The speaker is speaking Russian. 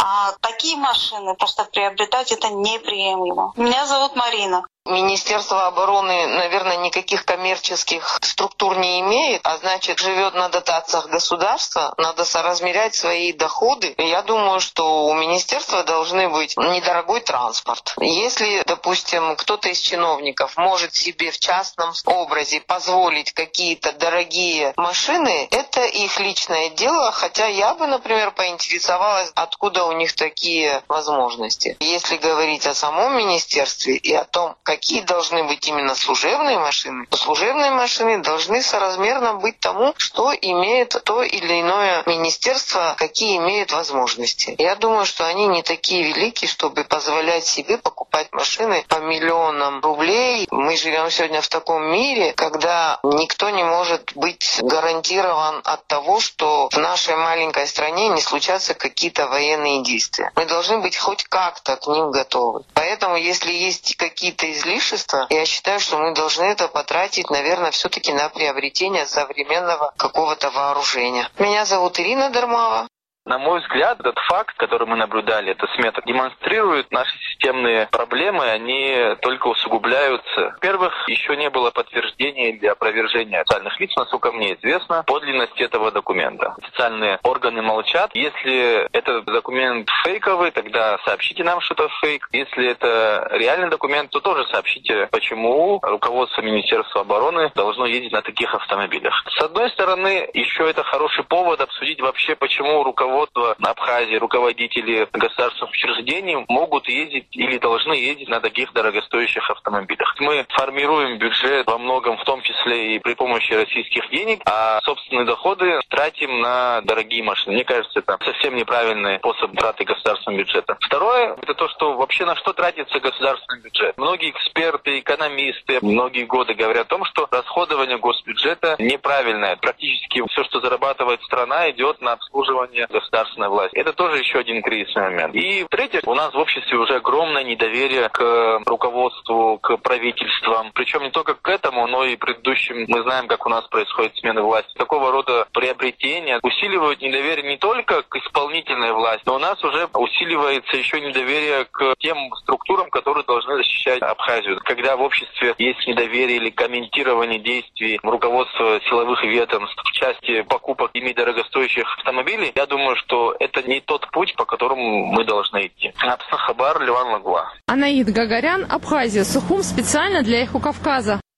А такие машины просто приобретать это неприемлемо. Меня зовут Марина. Министерство обороны, наверное, никаких коммерческих структур не имеет, а значит, живет на дотациях государства, надо соразмерять свои доходы. И я думаю, что у министерства должны быть недорогой транспорт. Если, допустим, кто-то из чиновников может себе в частном образе позволить какие-то дорогие машины, это их личное дело, хотя я бы, например, поинтересовалась, откуда у них такие возможности. Если говорить о самом министерстве и о том, какие должны быть именно служебные машины, то служебные машины должны соразмерно быть тому, что имеет то или иное министерство, какие имеют возможности. Я думаю, что они не такие великие, чтобы позволять себе покупать машины по миллионам рублей. Мы живем сегодня в таком мире, когда никто не может быть гарантирован от того, что в нашей маленькой стране не случатся какие-то военные действия. Мы должны быть хоть как-то к ним готовы. Поэтому, если есть какие-то излишества, я считаю, что мы должны это потратить, наверное, все-таки на приобретение современного какого-то вооружения. Меня зовут Ирина Дармава. На мой взгляд, этот факт, который мы наблюдали, эта смета, демонстрирует наши системные проблемы, они только усугубляются. Во-первых, еще не было подтверждения или опровержения официальных лиц, насколько мне известно, подлинности этого документа. Официальные органы молчат. Если этот документ фейковый, тогда сообщите нам, что это фейк. Если это реальный документ, то тоже сообщите, почему руководство Министерства обороны должно ездить на таких автомобилях. С одной стороны, еще это хороший повод обсудить вообще, почему руководство Абхазии, руководители государственных учреждений могут ездить или должны ездить на таких дорогостоящих автомобилях. Мы формируем бюджет во многом, в том числе и при помощи российских денег, а собственные доходы тратим на дорогие машины. Мне кажется, это совсем неправильный способ траты государственного бюджета. Второе, это то, что вообще на что тратится государственный бюджет. Многие эксперты, экономисты многие годы говорят о том, что расходование госбюджета неправильное. Практически все, что зарабатывает страна, идет на обслуживание государственной власти. Это тоже еще один кризисный момент. И в-третьих, у нас в обществе уже огромное недоверие к руководству, к правительствам. Причем не только к этому, но и предыдущим. Мы знаем, как у нас происходит смена власти. Такого рода приобретения усиливают недоверие не только к исполнительной власти, но у нас уже усиливается еще недоверие к тем структурам, которые должны защищать Абхазию. Когда в обществе есть недоверие или комментирование действий руководства силовых ведомств в части покупок ими дорогостоящих автомобилей, я думаю, что это не тот путь, по которому мы должны идти. Апсахабар, Ливан Лагуа. Анаид Гагарян, Абхазия, Сухум, специально для Эхо Кавказа.